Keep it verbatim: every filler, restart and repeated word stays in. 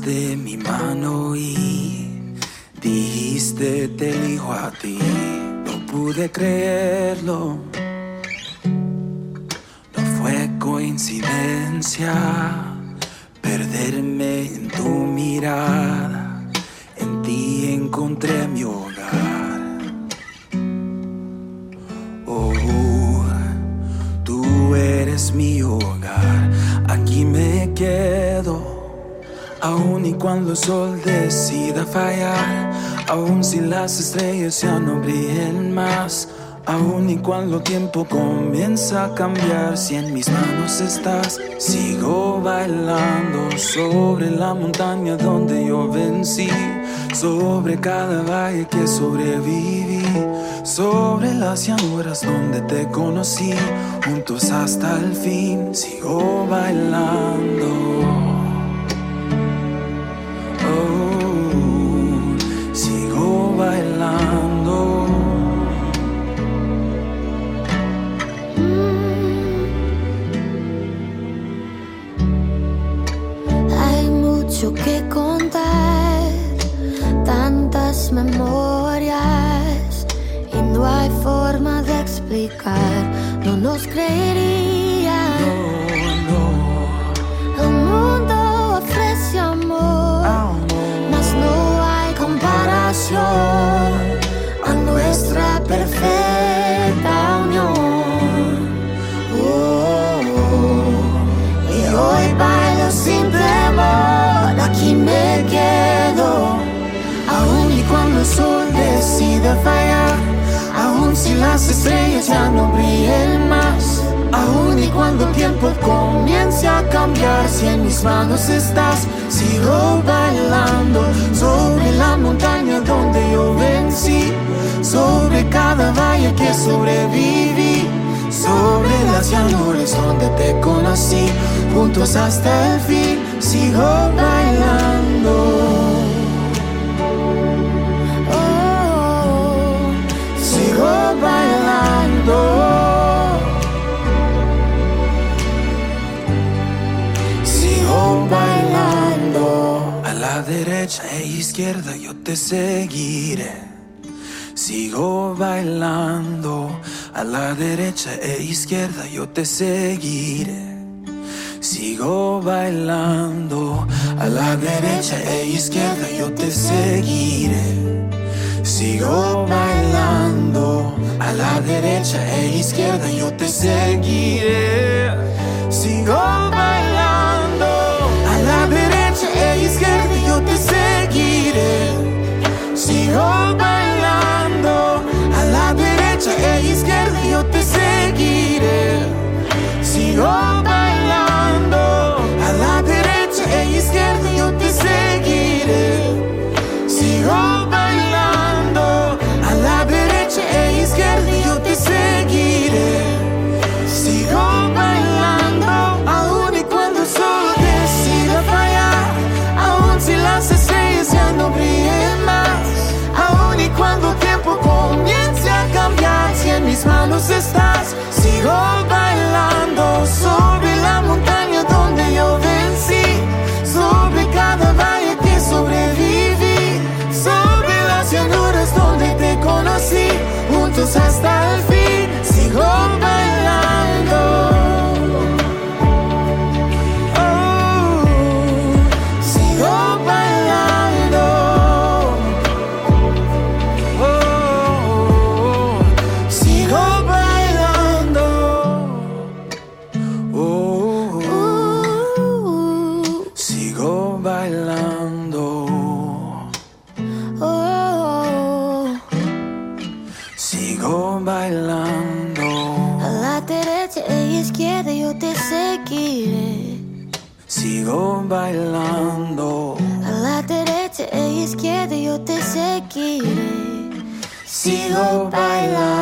tomaste mi mano y dijiste te elijo a ti. No pude creerlo, no fue coincidencia perderme en tu mirada. En ti encontré mi hogar. Oh, tú eres mi hogar. Aquí me quedo. Aún y cuando el sol decida fallar, aún si las estrellas ya no brillen más, aún y cuando el tiempo comienza a cambiar, si en mis manos estás, sigo bailando sobre la montaña donde yo vencí, sobre cada valle que sobreviví, sobre las llanuras donde te conocí, juntos hasta el fin, sigo bailando. Sigo bailando. Mm. Hay mucho que contar, tantas memorias, y no hay forma de explicar, no nos creerían. No, no. El mundo ofrece amor, Amor. mas no hay comparación a nuestra perfecta unión. Oh, y hoy bailo sin temor, aquí me quedo, aún y cuando el sol decida fallar, aún si las estrellas ya no brillen más, aún y cuando el tiempo comience a cambiar, si en mis manos estás, sigo bailando sobre la montaña donde yo vencí, sobre cada valle que sobreviví, sobre las llanuras donde te conocí, juntos hasta el fin, sigo bailando. Oh, sigo bailando. Bailando. A la derecha e izquierda yo te seguiré. Sigo bailando. A la derecha e izquierda yo te seguiré. Sigo bailando. A la derecha e izquierda yo te seguiré. Sigo bailando. A la derecha e izquierda yo te seguiré. Sigo bailando. A la derecha e izquierda yo te seguiré. Sigo bailando. A la derecha e izquierda yo te seguiré. Sigo bailando. A la derecha e izquierda yo te seguiré. Sigo bailando. A la derecha e izquierda yo te seguiré. Sigo bailando. Aún y cuando el sol decida fallar, aún si las estrellas ya no brillen más, aún y cuando el tiempo comience a cambiar, si en mis manos estás, sigo bailando sobre la montaña donde yo vencí, sobre cada valle que sobreviví, sobre las llanuras donde te conocí, juntos hasta el fin, sigo bailando. Sigo bailando. A la derecha e izquierda yo te seguiré. Sigo bailando. A la derecha e izquierda yo te seguiré. Sigo bailando.